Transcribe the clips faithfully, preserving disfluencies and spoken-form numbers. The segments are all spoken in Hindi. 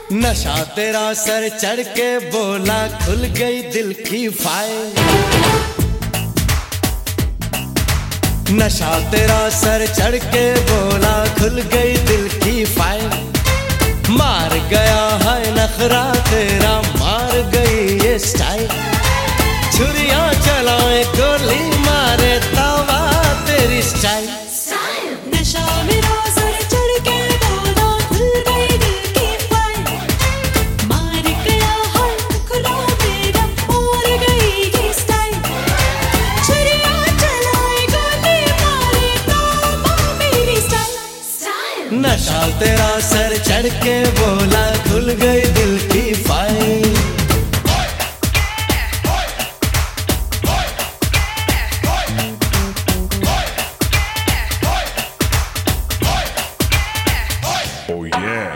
नशा तेरा सर चढ़ के बोला, खुल गई दिल की फाइल। नशा तेरा सर चढ़ के बोला, खुल गई दिल की फाइल। मार गया है नखरा तेरा, मार गई ये स्टाइल। छुरियां चलाए गोली मारे तावा तेरी स्टाइल। नशा मेरा सर चढ़ के बोला, खुल गई दिल की फाइल। मार गया है नखरा तेरा, मार गई ये स्टाइल। छुरियां चलाए गोली मारे तावा मेरी स्टाइल। नशा तेरा सर चढ़ के बोला, खुल गई दिल की फाइल। Oh yeah.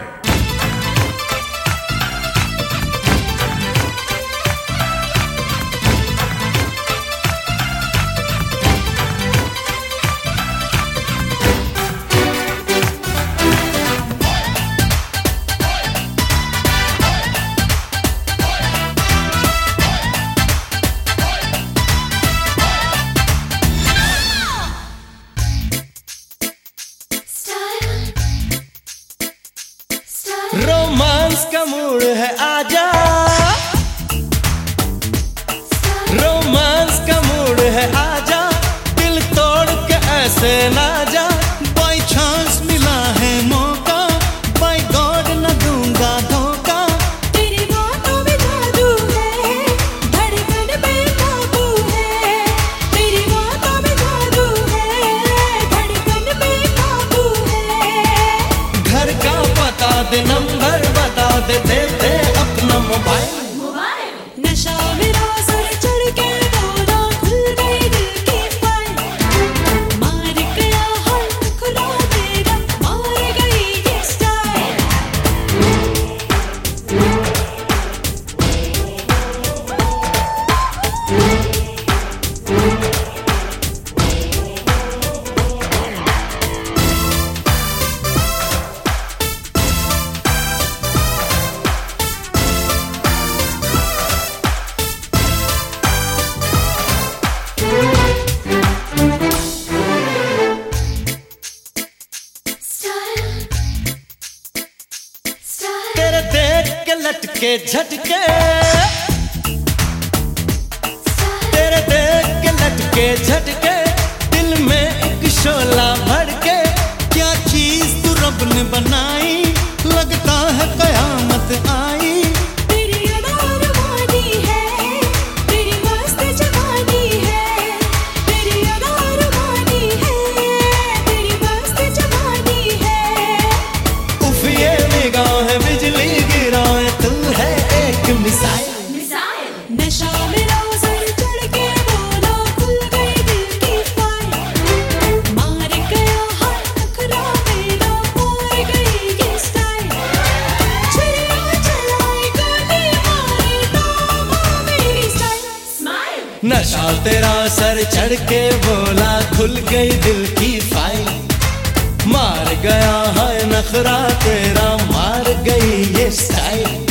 रोमांस का मूड है आजा, रोमांस का मूड है आजा, दिल तोड़ के ऐसे ना जा। बाई चांस मिला है मौका, बाई गॉड न दूंगा धोखा। तेरी बातों में जादू है, धड़कन बेकाबू है। तेरी बातों में जादू है, धड़कन बेकाबू है। घर का बता दे, नंबर बता दे, दे दे अपना मोबाइल। नशा मेरा सर चढ़ के बोला, खुल गई दिल की फाइल। मार गया है नखरा तेरा, मार गई ये स्टाइल। तेरे देख के लटके झटके, तेरे देख के लटके झटके, दिल में एक शोला भड़के। क्या चीज तू रब ने बनाई, लगता है कयामत आई। तेरी अदा रुबानी है, तेरी मस्त जवानी है। तेरी अदा रुबानी है, तेरी मस्त जवानी है। उफ ये निगाह बिजली गिराए, तू है एक मिसाइल। नशा मेरा सर चढ़ के बोला, खुल गई दिल की फाइल। मार गया है नखरा तेरा, मार गई ये स्टाइल। छुरियां चलाए गोली मारे तावा मेरी स्टाइल। नशा तेरा सर चढ़ के बोला, खुल गई दिल की फाइल। मार गया है नखरा तेरा, मार गई ये स्टाइल।